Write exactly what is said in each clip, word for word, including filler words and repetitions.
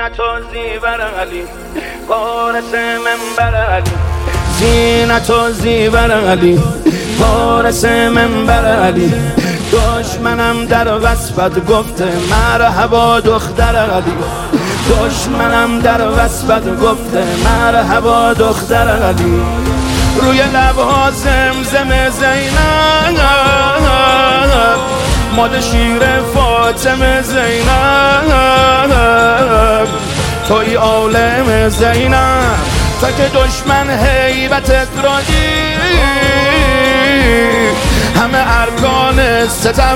زینت و زیور علی وارث منبر علی زینت و زیور علی وارث منبر علی دشمنم در وصفت گفته مرحبا دختر علی دشمنم در وصفت گفته مرحبا دختر علی روی لبها زمزم زینب ماد شیر فاطمه زینب توی عالم زینب تا که دشمن هیبتت را دید همه ارکان ستم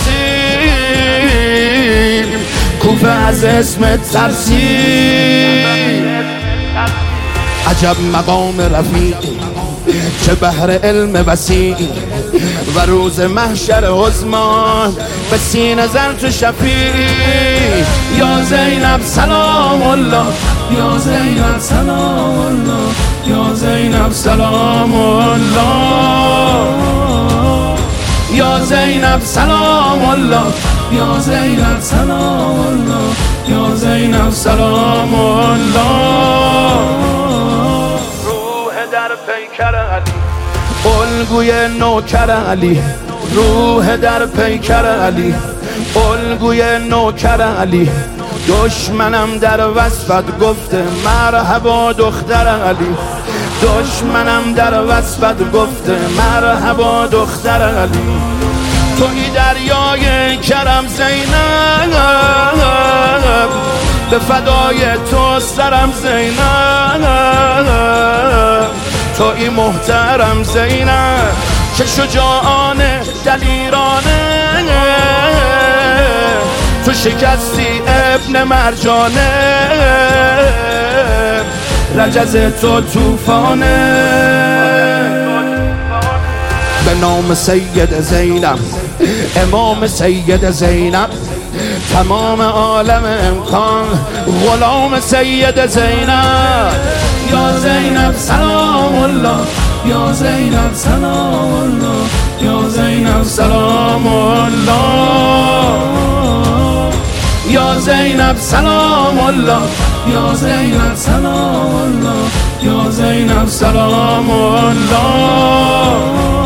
لرزید کوفه از اسمت ترسید عجب مقام رفیعی چه بحر علم وسیع و روز محشر عظمان به سینه زر تو شفیع یا زینب سلام الله یا زینب سلام الله یا زینب سلام الله یا زینب سلام الله یا زینب سلام الله یا زینب سلام الله روح در پیکر علی الگوی نوکر علی روح در پیکر علی الگوی نوکر علی دشمنم در وصفت گفته مرحبا دختر علی دشمنم در وصفت گفته مرحبا دختر علی توی دریای کرم زینب به فدای تو سرم زینب توی محترم زینب که شجاعانه دلیرانه تو شکستی ابن مرجانه رجز تو توفانه به نام سید زینب امام سید زینب تمام عالم امکان غلام سید زینب یا زینب سلام الله یا زینب سلام الله یا زینب سلام الله یا زینب سلام الله یا زینب سلام الله یا زینب سلام الله